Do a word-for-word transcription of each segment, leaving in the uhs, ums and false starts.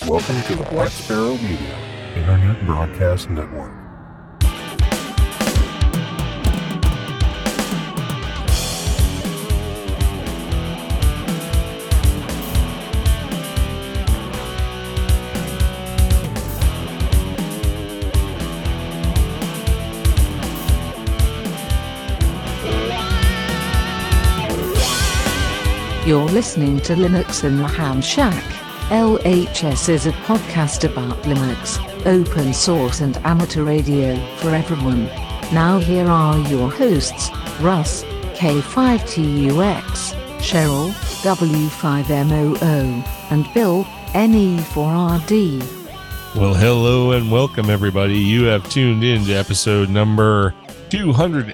Welcome to the Black Sparrow Media Internet Broadcast Network. You're listening to Linux in the Ham Shack. L H S is a podcast about Linux, open source and amateur radio for everyone. Now here are your hosts, Russ, K five T U X, Cheryl, W five M O O, and Bill, N E four R D. Well, hello and welcome everybody. You have tuned in to episode number two hundred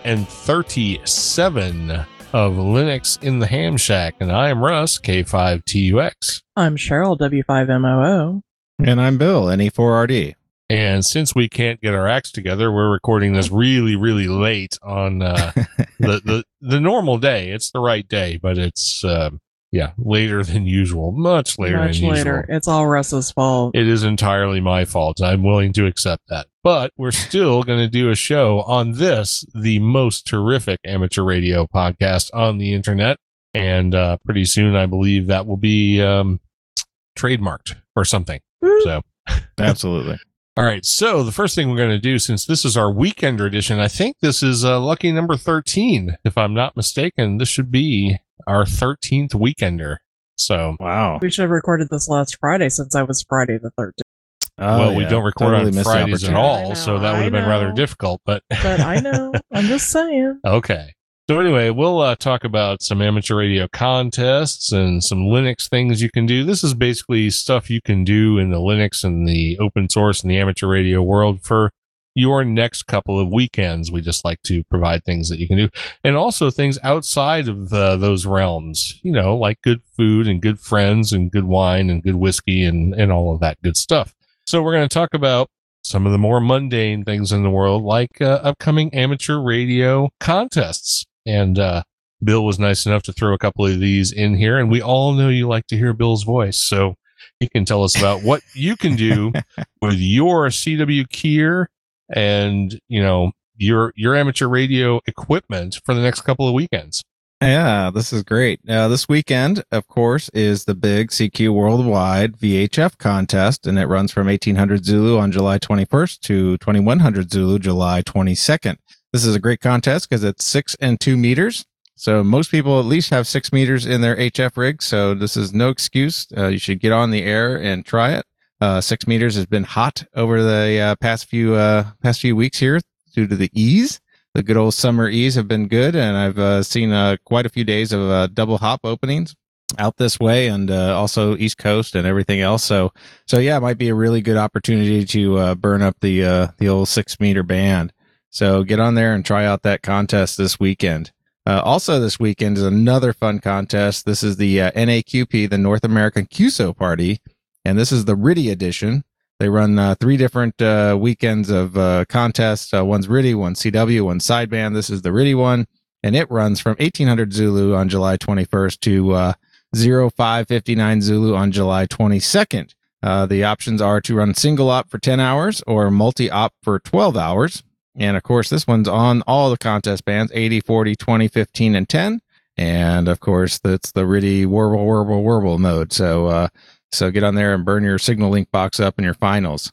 thirty-seven of Linux in the Ham Shack, and I am Russ, K five T U X. I'm Cheryl, W five M O O. And I'm Bill, N E four R D. And since we can't get our acts together, we're recording this really, really late on uh, the, the the normal day. It's the right day, but it's, uh, yeah, later than usual. Much later Much than later. usual. It's all Russ's fault. It is entirely my fault. I'm willing to accept that. But we're still going to do a show on this, the most terrific amateur radio podcast on the internet. And uh, pretty soon, I believe that will be um, trademarked or something. So, absolutely. All right. So the first thing we're going to do, since this is our weekender edition, I think this is uh, lucky number thirteen. If I'm not mistaken, this should be our thirteenth weekender. So, wow. We should have recorded this last Friday since I was Friday the thirteenth. Oh, well, yeah. we don't record Totally on missed the Fridays at opportunity. all, I know, so that would have I been rather know. difficult. But But I know. I'm just saying. okay. So anyway, we'll uh, talk about some amateur radio contests and some Linux things you can do. This is basically stuff you can do in the Linux and the open source and the amateur radio world for your next couple of weekends. We just like to provide things that you can do, and also things outside of uh, those realms, you know, like good food and good friends and good wine and good whiskey and, and all of that good stuff. So we're going to talk about some of the more mundane things in the world, like uh, upcoming amateur radio contests. And uh, Bill was nice enough to throw a couple of these in here, and we all know you like to hear Bill's voice, so he can tell us about what you can do with your C W Keyer and, you know, your your amateur radio equipment for the next couple of weekends. Yeah, this is great. Uh, this weekend, of course, is the big C Q Worldwide V H F contest, and it runs from eighteen hundred Zulu on July twenty-first to twenty-one hundred Zulu July twenty-second. This is a great contest because it's six and two meters. So most people at least have six meters in their H F rig. So this is no excuse. Uh, you should get on the air and try it. Uh, six meters has been hot over the uh, past few uh, past few weeks here due to the ease. The good old summer ease have been good, and I've uh, seen uh, quite a few days of uh, double hop openings out this way, and uh, also East Coast and everything else. So, so yeah, it might be a really good opportunity to uh, burn up the uh, the old six meter band. So get on there and try out that contest this weekend. Uh, also this weekend is another fun contest. This is the uh, N A Q P, the North American Q S O Party, and this is the R I D I edition. They run uh, three different uh, weekends of uh, contests. Uh, one's R I D I, one's C W, one's sideband. This is the R I D I one, and it runs from eighteen hundred Zulu on July twenty-first to uh, oh five fifty-nine Zulu on July twenty-second. Uh, the options are to run single op for ten hours or multi-op for twelve hours. And, of course, this one's on all the contest bands, eighty, forty, twenty, fifteen, and ten. And, of course, that's the R I D I warble, warble, warble mode. So, uh, so get on there and burn your Signal Link box up in your finals.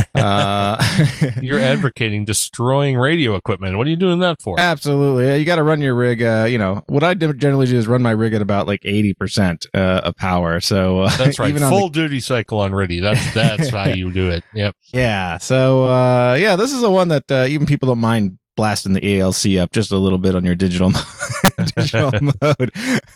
Uh, You're advocating destroying radio equipment. What are you doing that for? Absolutely. Yeah, you got to run your rig. Uh, you know, what I generally do is run my rig at about like eighty percent uh, of power. So uh, that's right. Even Full the- duty cycle on R I D I. That's, that's how you do it. Yep. Yeah. So, uh, yeah, this is the one that uh, even people don't mind blasting the A L C up just a little bit on your digital, digital mode.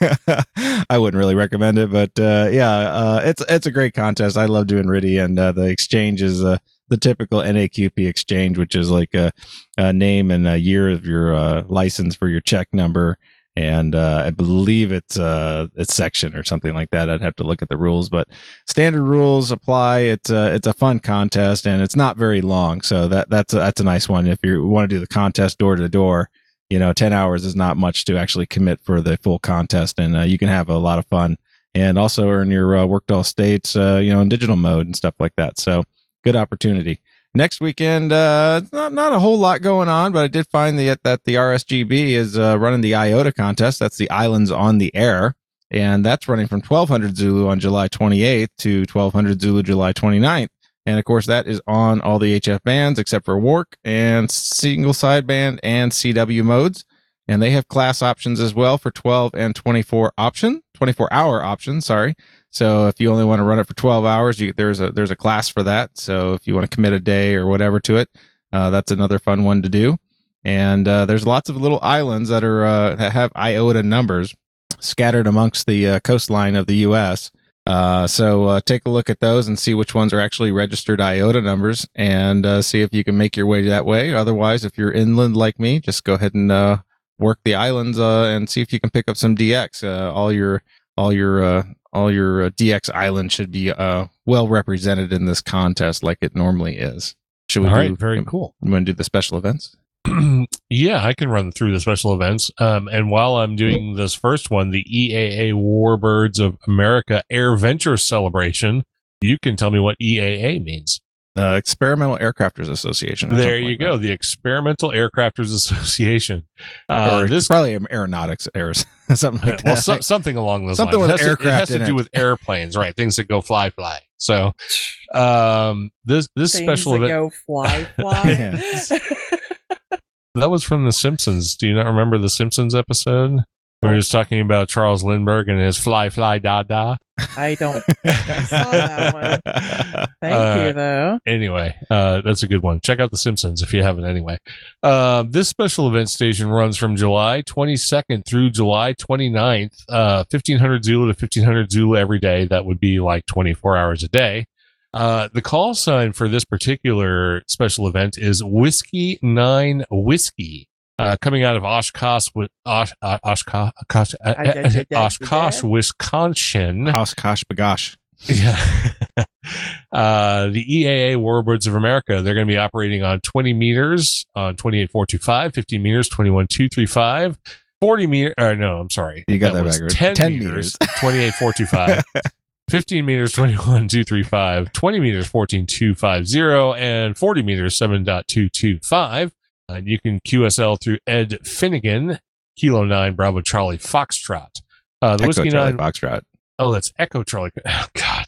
I wouldn't really recommend it, but uh, yeah, uh, it's it's a great contest. I love doing R I D I, and uh, the exchange is uh, the typical N A Q P exchange, which is like a, a name and a year of your uh, license for your check number. And uh, I believe it's uh, it's section or something like that. I'd have to look at the rules, but standard rules apply. It's uh, it's a fun contest, and it's not very long, so that that's a, that's a nice one. If you want to do the contest door to door, you know, ten hours is not much to actually commit for the full contest, and uh, you can have a lot of fun and also earn your uh, worked all states, uh, you know, in digital mode and stuff like that. So good opportunity. Next weekend, uh, not not a whole lot going on, but I did find the, that the R S G B is uh, running the I O T A contest. That's the Islands on the Air, and that's running from twelve hundred Zulu on July twenty-eighth to twelve hundred Zulu July twenty-ninth. And of course, that is on all the H F bands except for W A R C and single sideband and C W modes. And they have class options as well for twelve and twenty-four option, twenty-four hour option. Sorry. So if you only want to run it for twelve hours, you, there's a there's a class for that. So if you want to commit a day or whatever to it, uh, that's another fun one to do. And uh, there's lots of little islands that are uh, that have I O T A numbers scattered amongst the uh, coastline of the U S. Uh, so uh, take a look at those and see which ones are actually registered I O T A numbers, and uh, see if you can make your way that way. Otherwise, if you're inland like me, just go ahead and uh, work the islands uh, and see if you can pick up some D X. Uh, all your all your uh, all your uh, D X islands should be uh, well represented in this contest, like it normally is. Should we? All do, right, very cool. You want to do the special events? Yeah, I can run through the special events. Um, and while I'm doing this first one, the E A A Warbirds of America Air Venture Celebration, you can tell me what E A A means. Uh, Experimental Aircrafters Association. There you like go, that. the Experimental Aircrafters Association. Uh, or this probably aeronautics airs, something like that. well, so, something along those Something lines. with It has, aircraft to, it has in to do it. with airplanes, right? Things that go fly, fly. So, um, this this Things special that event go fly, fly. that was from The Simpsons. Do you not remember the Simpsons episode? We were just talking about Charles Lindbergh and his fly, fly, da, da. I don't I saw that one. Thank Uh, you, though. Anyway, uh, that's a good one. Check out The Simpsons if you haven't anyway. Uh, this special event station runs from July twenty-second through July twenty-ninth, uh, fifteen hundred Zulu to fifteen hundred Zulu every day. That would be like twenty-four hours a day. Uh, the call sign for this particular special event is Whiskey nine Whiskey. Uh, coming out of Oshkosh, Osh, Osh, Oshkosh, Oshkosh, uh, Oshkosh, Wisconsin. Oshkosh Bagosh. Yeah. uh, the E A A Warbirds of America, they're going to be operating on twenty meters on twenty-eight four twenty-five, fifteen meters, twenty-one two thirty-five, forty meters, or no, I'm sorry. You got that, was backwards. ten, ten meters, twenty-eight four twenty-five, fifteen meters, twenty-one two thirty-five, twenty meters, fourteen two fifty, and forty meters, seven point two two five. Uh, you can Q S L through Ed Finnegan, Kilo nine, Bravo Charlie Foxtrot. Uh, the Echo Whiskey Charlie nine. Foxtrot. Oh, that's Echo Charlie. Oh, God.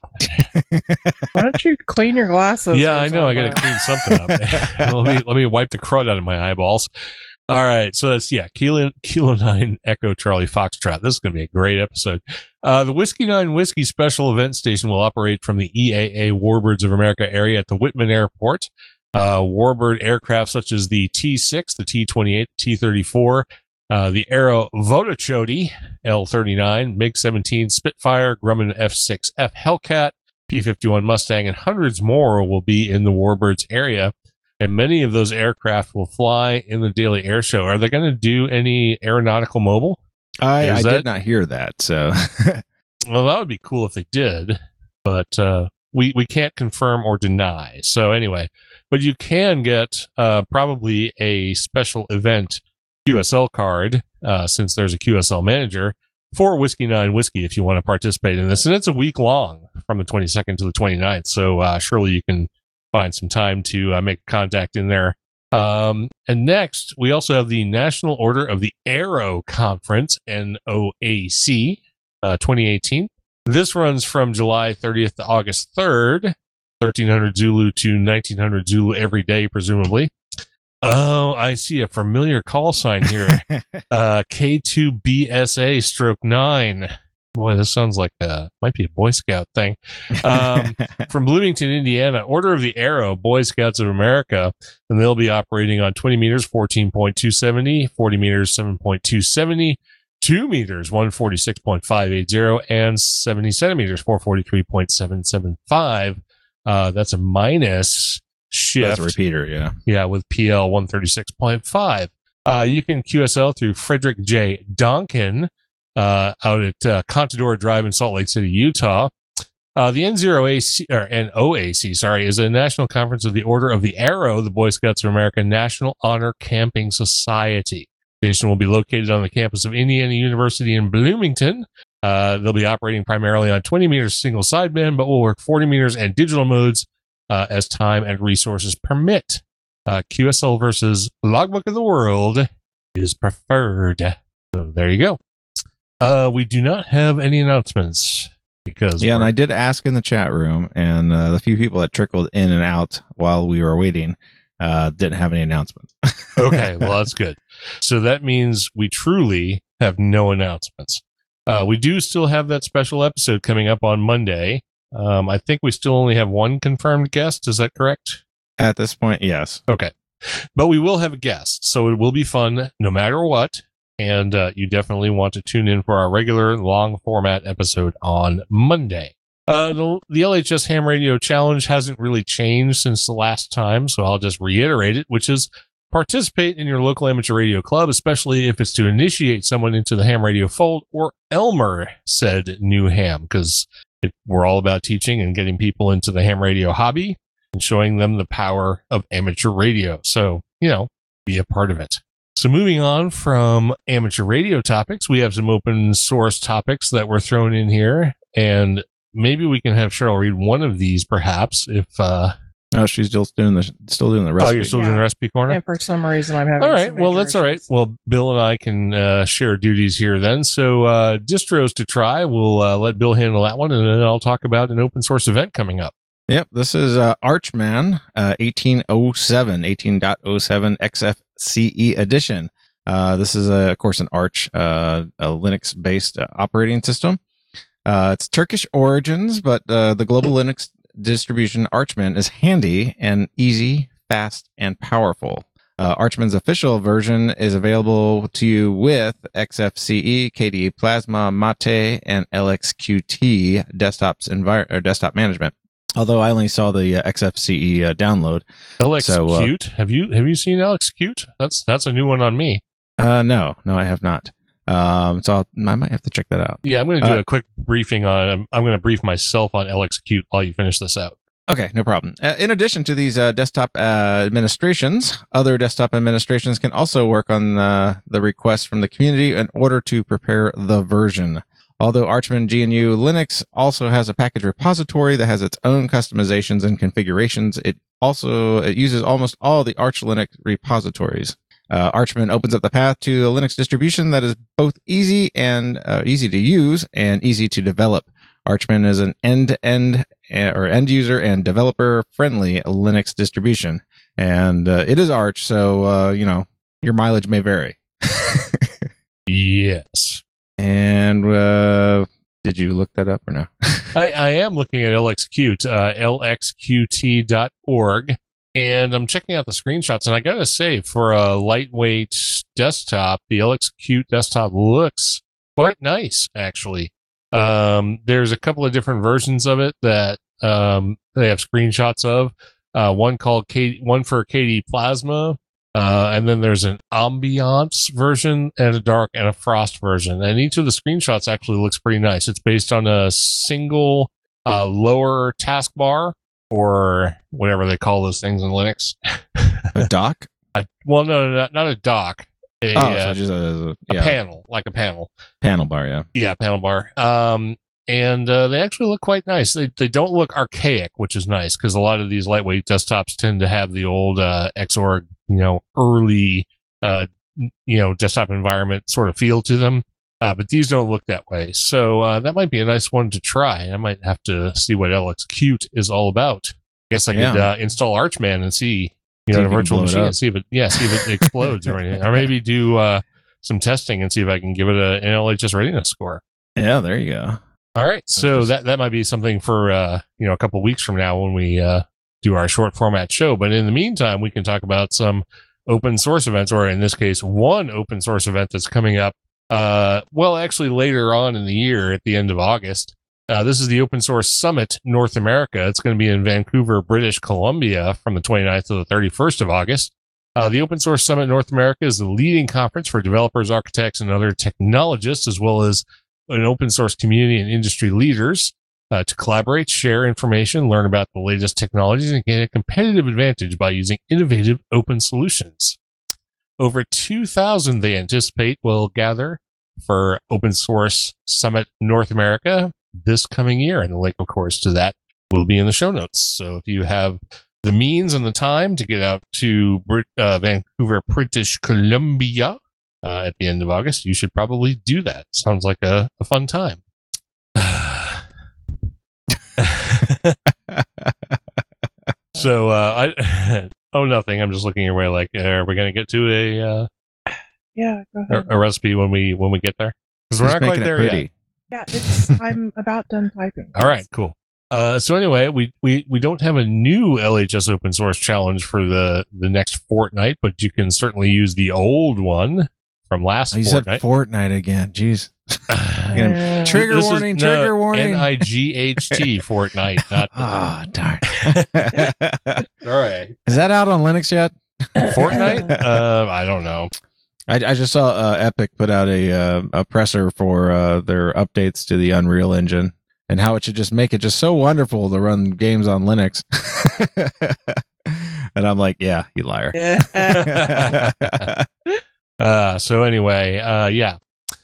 Why don't you clean your glasses? Yeah, or I know. I got to something? clean something up. let me let me wipe the crud out of my eyeballs. All right, so that's yeah, Kilo Kilo nine Echo Charlie Foxtrot. This is going to be a great episode. Uh, the Whiskey nine Whiskey Special Event Station will operate from the E A A Warbirds of America area at the Whitman Airport. Uh, Warbird aircraft such as the T six, the T twenty-eight, T thirty-four, uh, the Aero Vodochody L thirty-nine, MiG seventeen, Spitfire, Grumman F six F Hellcat, P fifty-one Mustang, and hundreds more will be in the Warbirds area. And many of those aircraft will fly in the daily air show. Are they going to do any aeronautical mobile? I, I that- did not hear that. So Well, that would be cool if they did, but uh, we we can't confirm or deny. So anyway, but you can get uh, probably a special event Q S L card uh, since there's a Q S L manager for Whiskey nine Whiskey if you want to participate in this, and it's a week long from the twenty-second to the twenty-ninth. So uh, surely you can find some time to uh, make contact in there. Um, and next, we also have the National Order of the Aero Conference, N O A C, uh, twenty eighteen. This runs from July thirtieth to August third, thirteen hundred Zulu to nineteen hundred Zulu every day, presumably. Oh, I see a familiar call sign here. uh, K two B S A stroke nine. Boy, this sounds like a, might be a Boy Scout thing. Um, from Bloomington, Indiana, Order of the Aero, Boy Scouts of America, and they'll be operating on twenty meters, fourteen point two seven zero, forty meters, seven point two seven zero, two meters, one forty-six point five eight zero, and seventy centimeters, four forty-three point seven seven five. Uh, that's a minus shift. that's a repeater. Yeah. Yeah, with P L one thirty-six point five. Uh, you can Q S L through Frederick J. Donkin uh, out at uh, Contadora Drive in Salt Lake City, Utah. Uh, the N zero A C, or N O A C, sorry, is a national conference of the Order of the Aero, the Boy Scouts of America National Honor Camping Society. The station will be located on the campus of Indiana University in Bloomington. Uh, they'll be operating primarily on twenty meters single sideband, but will work forty meters and digital modes uh, as time and resources permit. Uh, Q S L versus Logbook of the World is preferred. So there you go. Uh, we do not have any announcements because yeah, and I did ask in the chat room, and uh, the few people that trickled in and out while we were waiting uh, didn't have any announcements. Okay, well, that's good. So that means we truly have no announcements. Uh, we do still have that special episode coming up on Monday. Um, I think we still only have one confirmed guest. Is that correct? At this point, yes. Okay. But we will have a guest, so it will be fun no matter what. And uh, you definitely want to tune in for our regular long format episode on Monday. Uh, the, the L H S Ham Radio Challenge hasn't really changed since the last time, so I'll just reiterate it, which is participate in your local amateur radio club, especially if it's to initiate someone into the ham radio fold, or Elmer said new ham, because we're all about teaching and getting people into the ham radio hobby and showing them the power of amateur radio. So, you know, be a part of it. So moving on from amateur radio topics, we have some open source topics that were thrown in here, and maybe we can have Cheryl read one of these, perhaps, if... Uh, oh, she's still doing the still doing the recipe. Oh, you're still Yeah. doing the recipe corner? And for some reason, I'm having All right. some Well, that's all right. issues. Well, Bill and I can uh, share duties here then. So uh, distros to try. We'll uh, let Bill handle that one, and then I'll talk about an open source event coming up. Yep, this is uh, Archman uh, eighteen oh seven, eighteen point oh seven X F C E edition. Uh, this is, uh, of course, an Arch, uh, a Linux-based uh, operating system. Uh, it's Turkish origins, but uh, the global Linux distribution Archman is handy and easy, fast, and powerful. Uh, Archman's official version is available to you with X F C E, K D E Plasma, Mate, and L X Q T desktops envir- or desktop management. Although I only saw the uh, X F C E uh, download. L-Execute. Uh, have you have you seen L-Execute? That's that's a new one on me. Uh, no, no, I have not. Um, so I'll, I might have to check that out. Yeah, I'm going to do Uh, a quick briefing on. I'm, I'm going to brief myself on L-Execute while you finish this out. Okay, no problem. Uh, in addition to these uh, desktop uh, administrations, other desktop administrations can also work on uh, the requests from the community in order to prepare the version. Although Archman G N U Linux also has a package repository that has its own customizations and configurations, it also it uses almost all the Arch Linux repositories. Uh, Archman opens up the path to a Linux distribution that is both easy and uh, easy to use and easy to develop. Archman is an end-to-end uh, or end-user and developer-friendly Linux distribution, and uh, it is Arch, so uh, you know your mileage may vary. Yes. And uh, did you look that up or no? I, I am looking at L-Execute, uh, L X Q T dot org, and I'm checking out the screenshots. And I got to say, for a lightweight desktop, the L-Execute desktop looks quite nice, actually. Um, there's a couple of different versions of it that um, they have screenshots of. Uh, one called K, one for K D E Plasma. Uh, and then there's an ambiance version and a dark and a frost version. And each of the screenshots actually looks pretty nice. It's based on a single uh, lower taskbar, or whatever they call those things in Linux. A dock? A, well, no, no, not, not a dock. A, Oh, uh, so just a, a yeah, panel, like a panel. panel bar, yeah. Yeah, panel bar. Um, and uh, they actually look quite nice. They they don't look archaic, which is nice, because a lot of these lightweight desktops tend to have the old uh, Xorg, you know, early, uh, you know, desktop environment sort of feel to them. Uh, but these don't look that way. So uh, that might be a nice one to try. I might have to see what L-Execute is all about. I guess I could Yeah. uh, install Archman and see, you See know, if the you can virtual blow it machine up. and see if it, yeah, see if it explodes or anything. Or maybe do uh, some testing and see if I can give it a, an L H S readiness score. Yeah, there you go. All right. So that, that might be something for, uh, you know, a couple of weeks from now when we uh, do our short format show. But in the meantime, we can talk about some open source events, or in this case, one open source event that's coming up. Uh, well, actually later on in the year at the end of August. Uh, this is the Open Source Summit North America. It's going to be in Vancouver, British Columbia from the twenty-ninth to the thirty-first of August. Uh, the Open Source Summit North America is the leading conference for developers, architects, and other technologists, as well as an open source community and industry leaders uh, to collaborate, share information, learn about the latest technologies, and gain a competitive advantage by using innovative open solutions. Over two thousand, they anticipate, will gather for Open Source Summit North America this coming year. And the link, of course, to that will be in the show notes. So if you have the means and the time to get out to Brit- uh, Vancouver, British Columbia uh, at the end of August, you should probably do that. Sounds like a, a fun time. So, uh, I, oh, nothing. I'm just looking your way like, are we going to get to a, uh, Yeah, go a, ahead. a recipe when we, when we get there? Because we're Just not quite making it there pretty. yet. Yeah, it's. I'm about done typing. All right, cool. Uh, so anyway, we, we, we don't have a new L H S open source challenge for the, the next fortnight, but you can certainly use the old one from last You said fortnight. Fortnite again. Jeez. Uh, Trigger This is- warning, no, trigger warning. N I G H T Fortnite, not Ah, darn. all right. Is that out on Linux yet? Fortnite? Uh, I don't know. I, I just saw uh, Epic put out a uh, a presser for uh, their updates to the Unreal Engine and how it should just make it just so wonderful to run games on Linux. And I'm like, yeah, you liar. uh, so anyway, uh, yeah,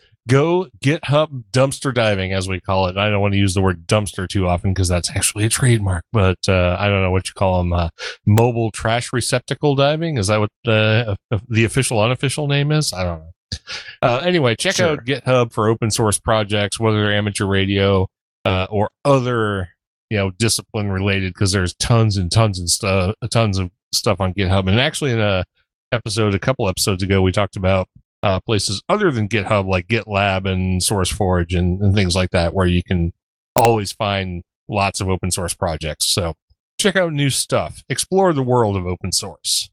go GitHub dumpster diving, as we call it. I don't want to use the word dumpster too often because that's actually a trademark, but uh, I don't know what you call them. Uh, mobile trash receptacle diving. Is that what the, uh, the official, unofficial name is? I don't know. Uh, anyway, check Sure. out GitHub for open source projects, whether they're amateur radio uh, or other, you know, discipline related, because there's tons and tons and stuff, tons of stuff on GitHub. And actually, in a episode, a couple episodes ago, we talked about uh, places other than GitHub, like GitLab and SourceForge and, and things like that, where you can always find lots of open source projects. So check out new stuff. Explore the world of open source.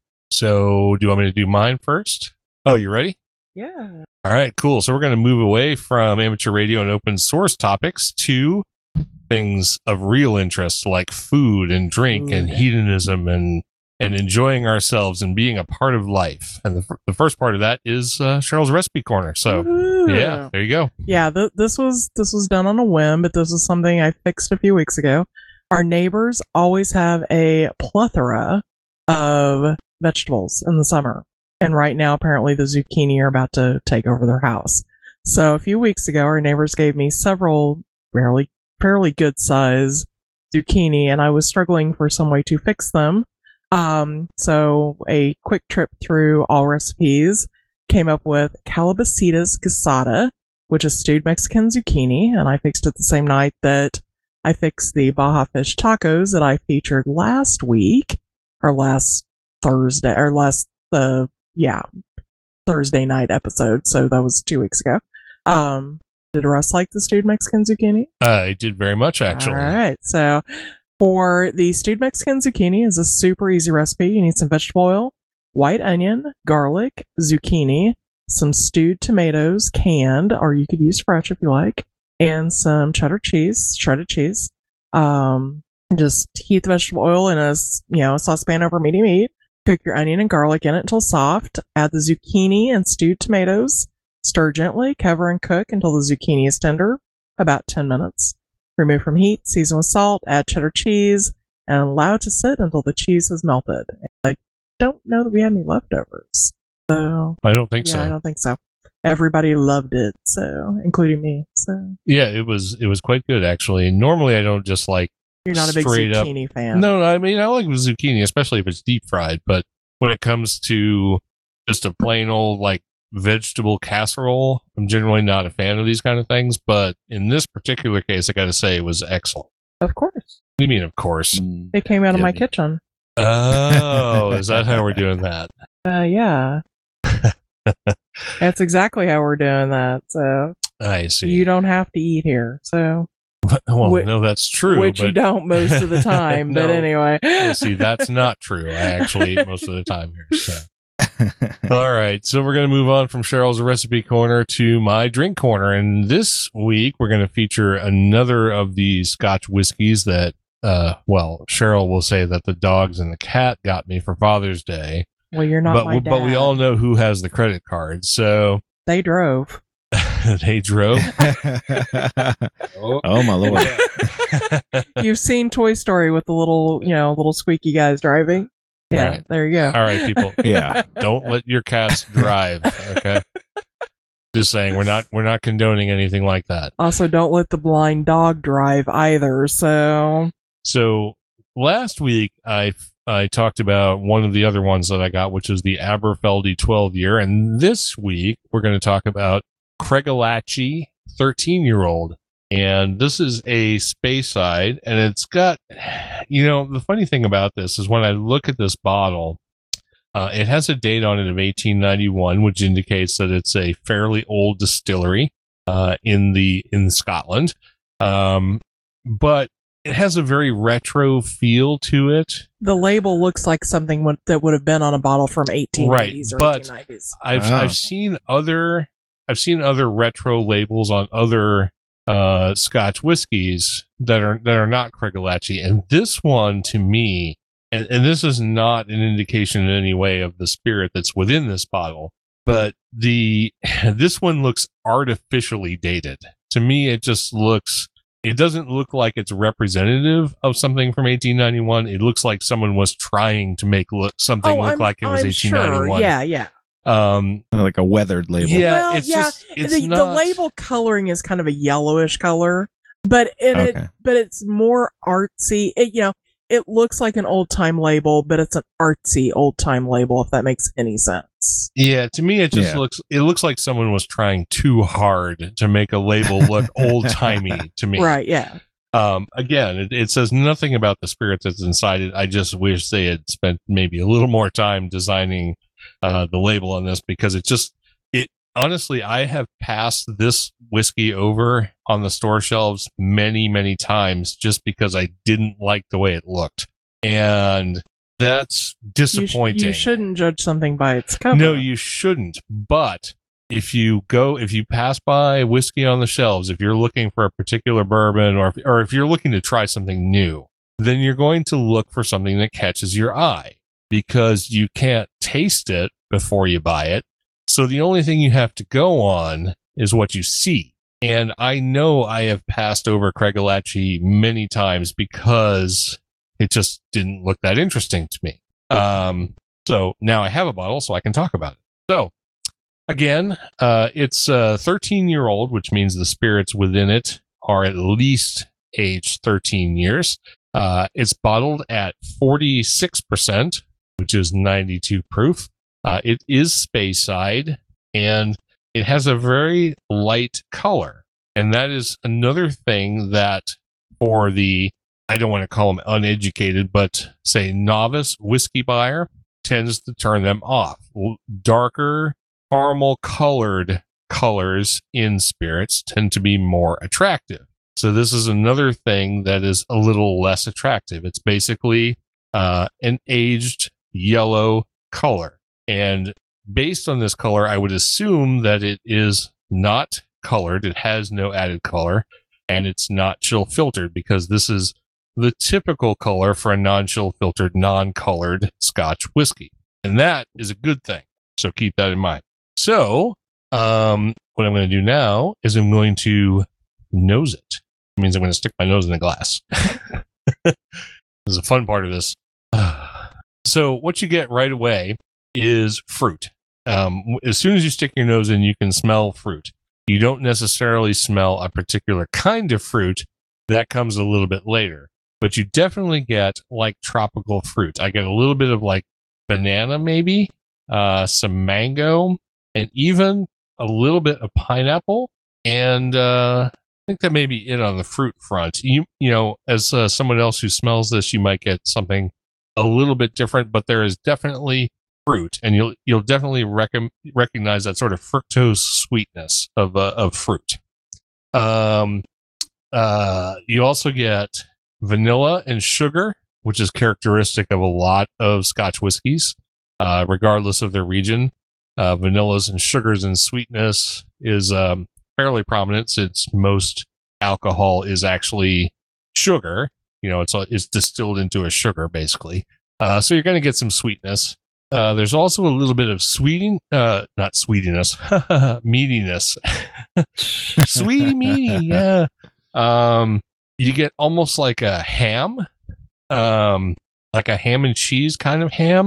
So do you want me to do mine first? Oh, you ready? Yeah. All right, cool. So we're going to move away from amateur radio and open source topics to things of real interest like food and drink and Ooh. hedonism and and enjoying ourselves and being a part of life. And the, the first part of that is uh, Cheryl's Recipe Corner. So Woohoo. yeah, there you go. Yeah, th- this was this was done on a whim, but this is something I fixed a few weeks ago. Our neighbors always have a plethora of vegetables in the summer, and right now apparently the zucchini are about to take over their house. So a few weeks ago, our neighbors gave me several fairly fairly good size zucchini, and I was struggling for some way to fix them. Um, so a quick trip through all recipes came up with Calabasitas Guisada, which is stewed Mexican zucchini, and I fixed it the same night that I fixed the Baja fish tacos that I featured last week, or last Thursday, or last, uh, yeah, Thursday night episode, so that was two weeks ago. Um, did Russ like the stewed Mexican zucchini? I did very much, actually. All right, so for the stewed Mexican zucchini is a super easy recipe. You need some vegetable oil, white onion, garlic, zucchini, some stewed tomatoes, canned, or you could use fresh if you like, and some cheddar cheese, shredded cheese. Um, just heat the vegetable oil in a s- you know a saucepan over medium heat. Cook your onion and garlic in it until soft. Add the zucchini and stewed tomatoes. Stir gently, cover and cook until the zucchini is tender, about ten minutes. Remove from heat, season with salt, add cheddar cheese, and allow it to sit until the cheese has melted. I don't know that we had any leftovers. So, I don't think yeah, so. I don't think so. Everybody loved it, so, including me. So, Yeah, it was it was quite good, actually. Normally, I don't just like you're not a big Straight up. zucchini fan. No, I mean, I like zucchini, especially if it's deep fried. But when it comes to just a plain old like vegetable casserole, I'm generally not a fan of these kind of things. But in this particular case, I got to say it was excellent. Of course. What do you mean, of course? Mm. It came out of my Yummy. kitchen. Oh, is that how we're doing that? Uh, yeah. That's exactly how we're doing that. So, I see. you don't have to eat here. So, well, Whi- no, that's true. which but you don't most of the time. But No. anyway. Well, see, that's not true. I actually eat most of the time here. So. All right, so we're going to move on from Cheryl's Recipe Corner to my Drink Corner. And this week, we're going to feature another of the Scotch whiskeys that, uh, well, Cheryl will say that the dogs and the cat got me for Father's Day. Well, you're not But, my we- dad. but we all know who has the credit card. So They drove. they drove. Oh my lord! You've seen Toy Story with the little, you know, little squeaky guys driving. Yeah, Right. there you go. All right, people. Yeah. Don't let your cats drive. Okay. Just saying, we're not we're not condoning anything like that. Also, don't let the blind dog drive either. So, so last week I I talked about one of the other ones that I got, which is the Aberfeldy twelve year, and this week we're going to talk about Kregalachi thirteen year old, and this is a Speyside, and it's got, you know, the funny thing about this is when I look at this bottle. Uh, it has a date on it of eighteen ninety-one, which indicates that it's a fairly old distillery uh, in the in Scotland. Um, but it has a very retro feel to it. The label looks like something would, that would have been on a bottle from eighteen eighties right, or but eighteen nineties. I've Wow. I've seen other I've seen other retro labels on other uh, Scotch whiskeys that are that are not Kregalachi, and this one to me. And, and this is not an indication in any way of the spirit that's within this bottle, but the this one looks artificially dated. To me, it just looks, it doesn't look like it's representative of something from eighteen ninety-one. It looks like someone was trying to make look something Oh, look I'm, like it was I'm eighteen ninety-one. sure. Yeah, yeah. Um, Like a weathered label. yeah, Well, it's yeah, just, it's the, not, the label coloring is kind of a yellowish color, but it, Okay. it but it's more artsy. It, you know, it looks like an old time label, but it's an artsy old time label. If that makes any sense. Yeah, to me, it just Yeah. looks, it looks like someone was trying too hard to make a label look old timey to me. Right? Yeah. Um, again, it, it says nothing about the spirit that's inside it. I just wish they had spent maybe a little more time designing uh, the label on this, because it just, it honestly, I have passed this whiskey over on the store shelves many, many times just because I didn't like the way it looked. And that's You, sh- disappointing. you shouldn't judge something by its cover. No, you shouldn't. But if you go, if you pass by whiskey on the shelves, if you're looking for a particular bourbon, or if, or if you're looking to try something new, then you're going to look for something that catches your eye, because you can't taste it before you buy it. So the only thing you have to go on is what you see. And I know I have passed over Kregalachi many times because it just didn't look that interesting to me. Um, so now I have a bottle, so I can talk about it. So again, uh, it's a thirteen year old, which means the spirits within it are at least aged thirteen years. Uh, it's bottled at forty-six percent, which is ninety-two proof. Uh, it is Speyside, and it has a very light color. And that is another thing that for the, I don't want to call them uneducated, but say novice whiskey buyer, tends to turn them off. Darker, caramel colored colors in spirits tend to be more attractive. So this is another thing that is a little less attractive. It's basically uh, an aged yellow color. And based on this color, I would assume that it is not colored. It has no added color, and it's not chill filtered, because this is the typical color for a non-chill filtered, non-colored Scotch whiskey. And that is a good thing. So keep that in mind. So um, what I'm going to do now is I'm going to nose it. It means I'm going to stick my nose in the glass. This is a fun part of this. So what you get right away is fruit. Um, as soon as you stick your nose in, you can smell fruit. You don't necessarily smell a particular kind of fruit. That comes a little bit later. But you definitely get like tropical fruit. I get a little bit of like banana, maybe, uh, some mango, and even a little bit of pineapple. And uh, I think that may be it on the fruit front. You, you know, as uh, someone else who smells this, you might get something a little bit different, but there is definitely fruit, and you'll you'll definitely rec- recognize that sort of fructose sweetness of uh, of fruit. Um, uh, you also get vanilla and sugar, which is characteristic of a lot of Scotch whiskeys, uh, regardless of their region. Uh, vanillas and sugars and sweetness is um, fairly prominent, since most alcohol is actually sugar. You know, it's it's distilled into a sugar, basically. Uh, so you're going to get some sweetness. Uh, there's also a little bit of sweeting, uh, not sweetiness, meatiness. Sweetie meaty, yeah. Um, you get almost like a ham, um, like a ham and cheese kind of ham,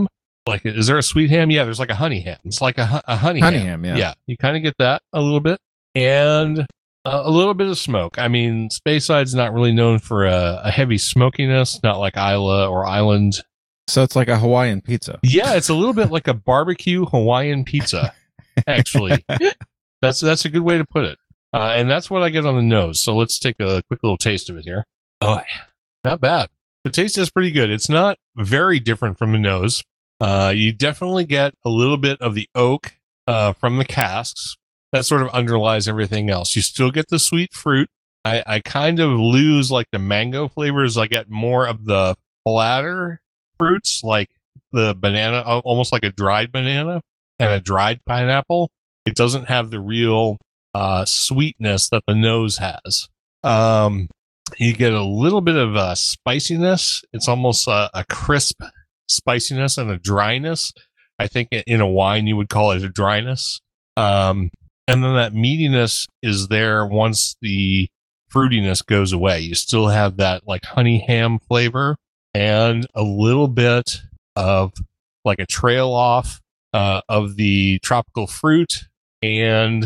like, is there a sweet ham? Yeah, there's like a honey ham. It's like a, hu- a honey, Honey ham. ham, yeah. Yeah, you kind of get that a little bit. And uh, a little bit of smoke. I mean, Speyside's not really known for a, a heavy smokiness, not like Isla or Island. So it's like a Hawaiian pizza. Yeah, it's a little bit like a barbecue Hawaiian pizza, actually. That's that's a good way to put it. Uh, and that's what I get on the nose. So let's take a quick little taste of it here. Oh, not bad. The taste is pretty good. It's not very different from the nose. Uh, you definitely get a little bit of the oak uh, from the casks. That sort of underlies everything else. You still get the sweet fruit. I, I kind of lose like the mango flavors. I get more of the flatter fruits, like the banana, almost like a dried banana and a dried pineapple. It doesn't have the real uh, sweetness that the nose has. Um, you get a little bit of uh, spiciness. It's almost a, a crisp spiciness and a dryness. I think in a wine you would call it a dryness. Um, and then that meatiness is there once the fruitiness goes away. You still have that like honey ham flavor and a little bit of like a trail off uh, of the tropical fruit. And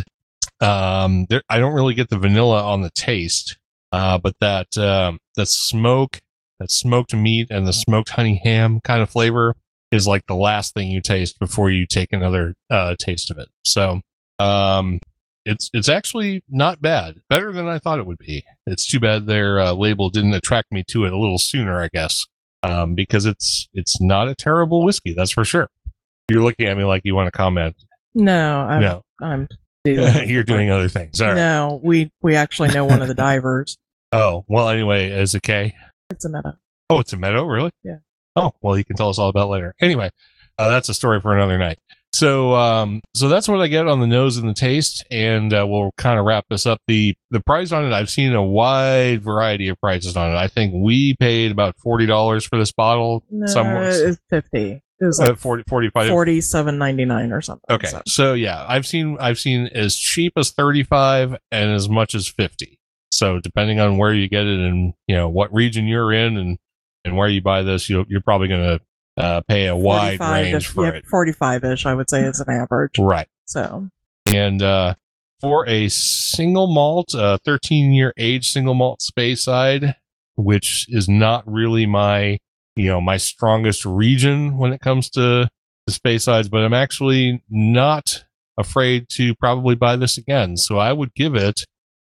um, there, I don't really get the vanilla on the taste, uh, but that um, that smoke, that smoked meat and the smoked honey ham kind of flavor is like the last thing you taste before you take another uh, taste of it. So um, it's it's actually not bad, better than I thought it would be. It's too bad their uh, label didn't attract me to it a little sooner, I guess, um, because it's it's not a terrible whiskey, that's for sure. You're looking at me like you want to comment. No, I'm, No. I'm doing You're doing other things. All right. No, we we actually know one of the divers. Oh, well, anyway, as a K. It's a meadow. Oh, it's a meadow, really? Yeah. Oh, well, you can tell us all about it later. Anyway, uh, that's a story for another night. So, um, so that's what I get on the nose and the taste, and uh, we'll kind of wrap this up. The the price on it, I've seen a wide variety of prices on it. I think we paid about forty dollars for this bottle. No, somewhere. it's fifty. It was Uh, like forty, forty-five. forty-seven ninety-nine or something. Okay, So. so yeah, I've seen I've seen as cheap as thirty-five and as much as fifty. So depending on where you get it and you know what region you're in and and where you buy this, you'll, you're probably going to uh, pay a wide range for yeah, it. forty-five-ish, I would say, is an average. Right. So, And uh, for a single malt, uh, thirteen year age single malt Speyside, which is not really my, you know, my strongest region when it comes to the Speysides, but I'm actually not afraid to probably buy this again. So I would give it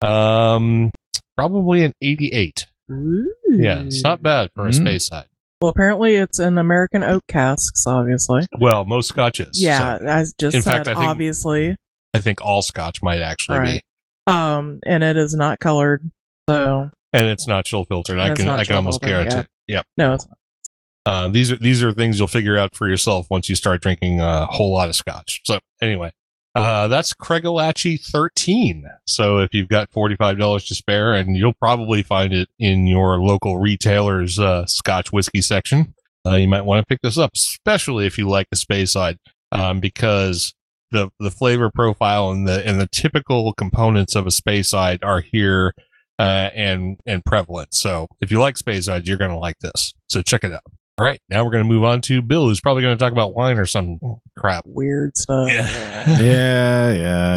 um, probably an eighty-eight. ooh. Yeah, it's not bad for a Mm. Speyside. Well, apparently it's in American oak casks, obviously. Well, most scotches. Yeah, So as just In said, fact, I think- obviously. I think all scotch might actually Right. Um, and it is not colored, so be. And it's not chill filtered. I And it's can not I can chill almost filtered, guarantee. Yeah. no, it's not. Uh, these are these are things you'll figure out for yourself once you start drinking a whole lot of scotch. So anyway, uh, that's Craigalatchie thirteen. So if you've got forty-five dollars to spare, and you'll probably find it in your local retailer's uh, Scotch whiskey section, uh, you might want to pick this up, especially if you like the Speyside, um, because the the flavor profile and the and the typical components of a Speyside are here uh, and and prevalent. So if you like Speyside, you're going to like this. So check it out. All right, now we're going to move on to Bill, who's probably going to talk about wine or some crap. Weird stuff. Yeah. Yeah,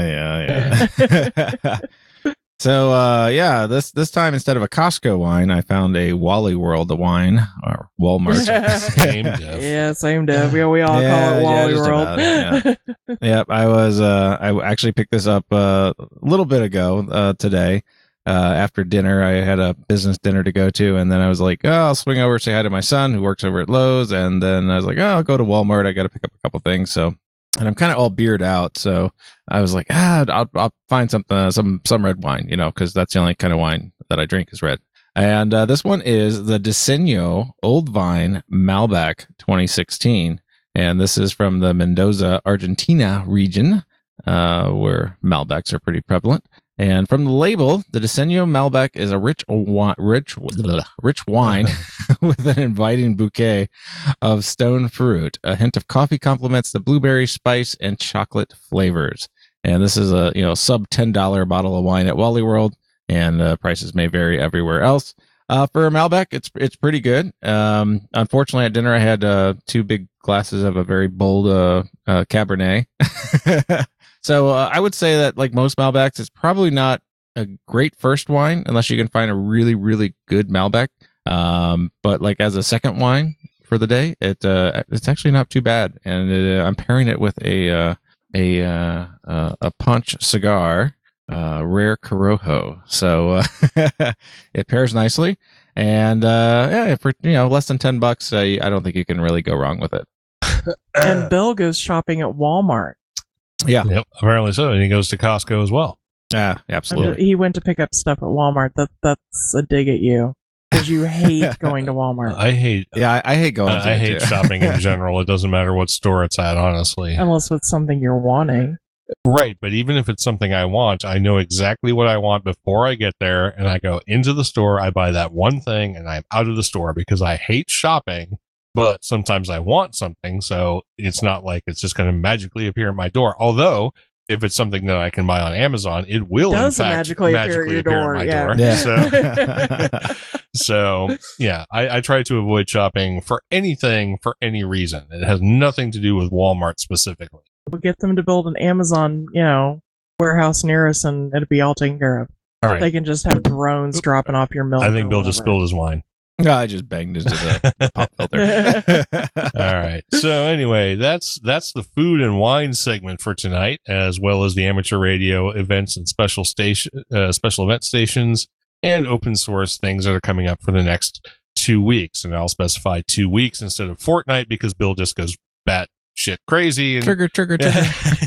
yeah, yeah, yeah. So, uh, yeah, this this time instead of a Costco wine, I found a Wally World wine or Walmart. Same diff. Yeah, same diff. Yeah, we all Yeah, call it yeah, Wally just World. about it, Yep, I was. Uh, I actually picked this up uh, a little bit ago uh, today. Uh, after dinner, I had a business dinner to go to, and then I was like, "Oh, I'll swing over, say hi to my son who works over at Lowe's," and then I was like, "Oh, I'll go to Walmart. I got to pick up a couple things." So, and I'm kind of all beard out, so I was like, "Ah, I'll, I'll find something, uh, some some red wine, you know, because that's the only kind of wine that I drink is red." And uh, this one is the Diseño Old Vine Malbec twenty sixteen, and this is from the Mendoza, Argentina region, uh, where Malbecs are pretty prevalent. And from the label, the Diseño Malbec is a rich, wi- rich, rich wine with an inviting bouquet of stone fruit. A hint of coffee complements the blueberry, spice, and chocolate flavors. And this is a you know sub ten dollar bottle of wine at Wally World, and uh, prices may vary everywhere else. Uh, for a Malbec, it's it's pretty good. Um, unfortunately, at dinner I had uh, two big glasses of a very bold uh, uh, Cabernet. So uh, I would say that, like most Malbecs, it's probably not a great first wine unless you can find a really, really good Malbec. Um, but like as a second wine for the day, it uh, it's actually not too bad. And it, uh, I'm pairing it with a uh, a uh, uh, a punch cigar. Uh, rare Corojo. So, uh, it pairs nicely. And, uh, yeah, for, you know, less than ten bucks, I, I don't think you can really go wrong with it. And Bill goes shopping at Walmart. Yeah. Yep, apparently so. And he goes to Costco as well. Yeah, absolutely. He went to pick up stuff at Walmart. That That's a dig at you. Because you hate going to Walmart. I hate. Yeah, I, I hate going. Uh, to I it, hate too. shopping in general. It doesn't matter what store it's at, honestly. Unless it's something you're wanting. Right, but even if it's something I want, I know exactly what I want before I get there, and I go into the store, I buy that one thing, and I'm out of the store because I hate shopping, but sometimes I want something, so it's not like it's just going to magically appear at my door. Although, if it's something that I can buy on Amazon, it will in Does fact magically magically, appear at your appear door, at my yeah. door. So, so yeah, I, I try to avoid shopping for anything for any reason. It has nothing to do with Walmart specifically. We'll get them to build an Amazon, you know, warehouse near us, and it'll be all taken care of. All right. They can just have drones dropping off your milk. I think or Bill just whatever. spilled his wine. No, I just banged into the pop filter. All right. So anyway, that's that's the food and wine segment for tonight, as well as the amateur radio events and special station, uh, special event stations, and open source things that are coming up for the next two weeks. And I'll specify two weeks instead of fortnight because Bill just goes bat shit crazy. And, Trigger, trigger, trigger.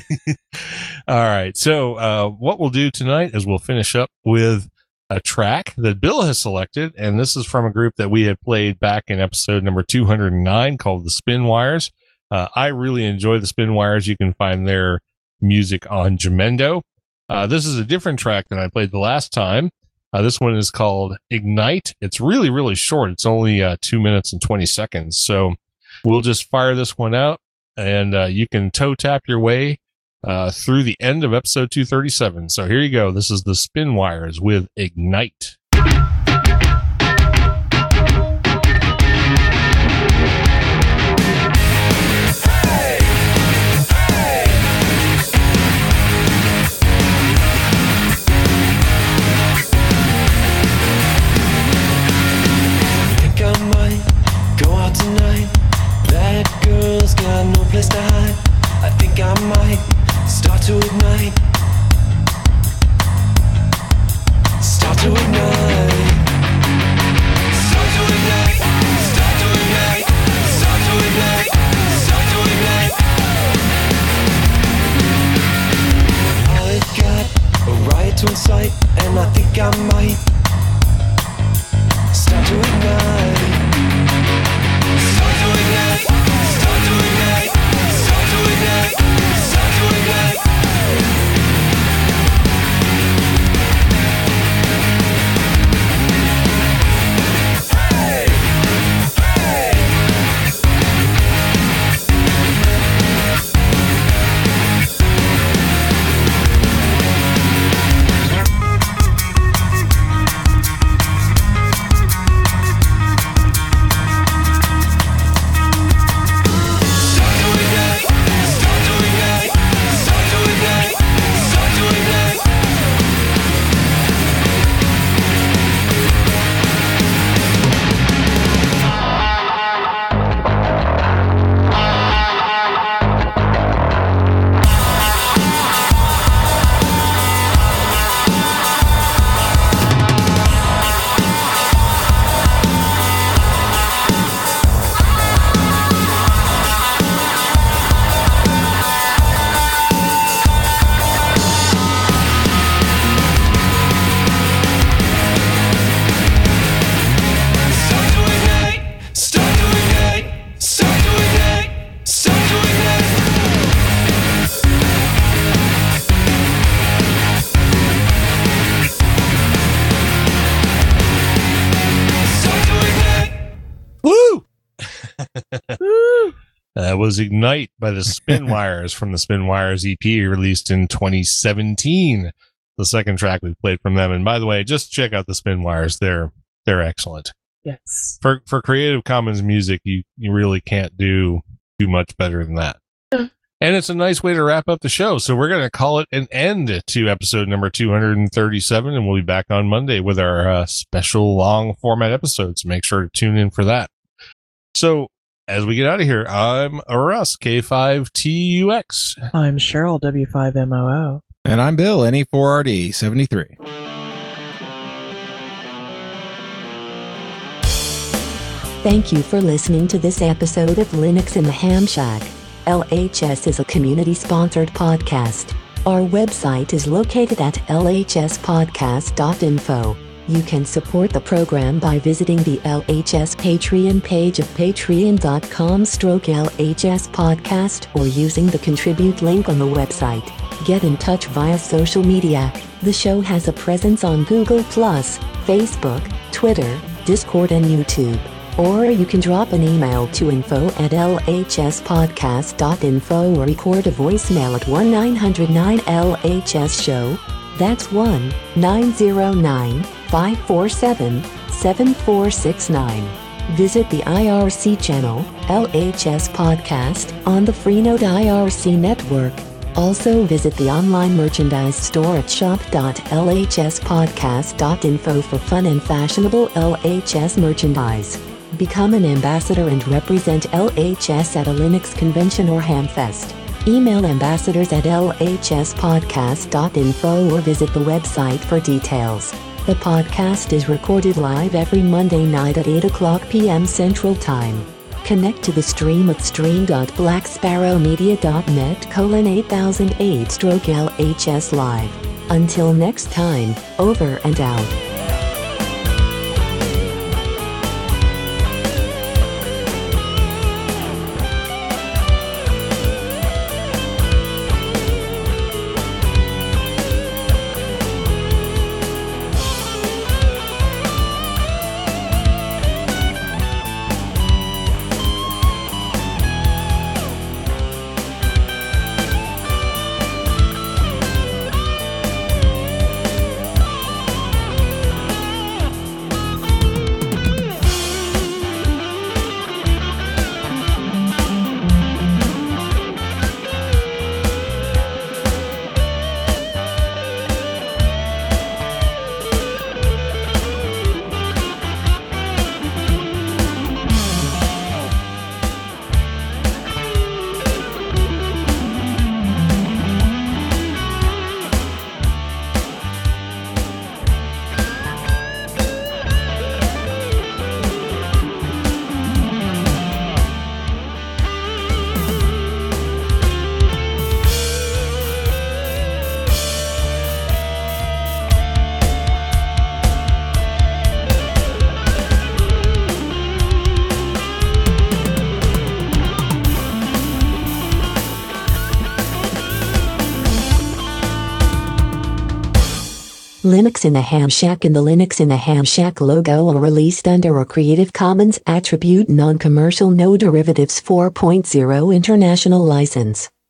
All right. So uh, what we'll do tonight is we'll finish up with a track that Bill has selected, and this is from a group that we had played back in episode number two hundred nine called the Spin Wires. Uh, I really enjoy the Spin Wires. You can find their music on Jamendo. Uh, this is a different track than I played the last time. Uh, this one is called Ignite. It's really, really short. It's only uh, two minutes and twenty seconds. So we'll just fire this one out, and uh, you can toe tap your way uh, through the end of episode two thirty-seven. So here you go. This is the Spin Wires with Ignite. Tonight, that girl's got no place to hide. I think I might start to ignite. Start to ignite. Start to ignite. Start to ignite. Start to ignite. Start to ignite. I've got a riot to incite, and I think I might start to ignite. Start to ignite, start to ignite, start to ignite, start to ignite. Hey, hey. That was Ignite by the Spin Wires from the Spin Wires E P released in twenty seventeen. The second track we played from them. And by the way, just check out the Spin Wires. They're they're excellent. Yes. For for Creative Commons music, you, you really can't do do much better than that. Yeah. And it's a nice way to wrap up the show. So we're going to call it an end to episode number two hundred thirty-seven, and we'll be back on Monday with our uh, special long format episodes. Make sure to tune in for that. So as we get out of here, I'm Russ, K five T U X. I'm Cheryl, W five M O O. And I'm Bill, N E four R D seventy-three. Thank you for listening to this episode of Linux in the Ham Shack. L H S is a community-sponsored podcast. Our website is located at l h s podcast dot info. You can support the program by visiting the L H S Patreon page of patreon dot com stroke L H S podcast or using the contribute link on the website. Get in touch via social media. The show has a presence on Google plus, Facebook, Twitter, Discord, and YouTube. Or you can drop an email to info at l h s podcast dot info or record a voicemail at one nine hundred nine L H S show. That's one nine zero nine five four seven seven four six nine. Visit the I R C channel, L H S Podcast, on the Freenode I R C network. Also visit the online merchandise store at shop dot l h s podcast dot info for fun and fashionable L H S merchandise. Become an ambassador and represent L H S at a Linux convention or Hamfest. Email ambassadors at l h s podcast dot info or visit the website for details. The podcast is recorded live every Monday night at eight o'clock p.m. Central Time. Connect to the stream at stream dot black sparrow media dot net colon eight thousand eight stroke L H S live. Until next time, over and out. Linux in the Ham Shack and the Linux in the Ham Shack logo are released under a Creative Commons Attribute Non-Commercial No Derivatives four point oh International License.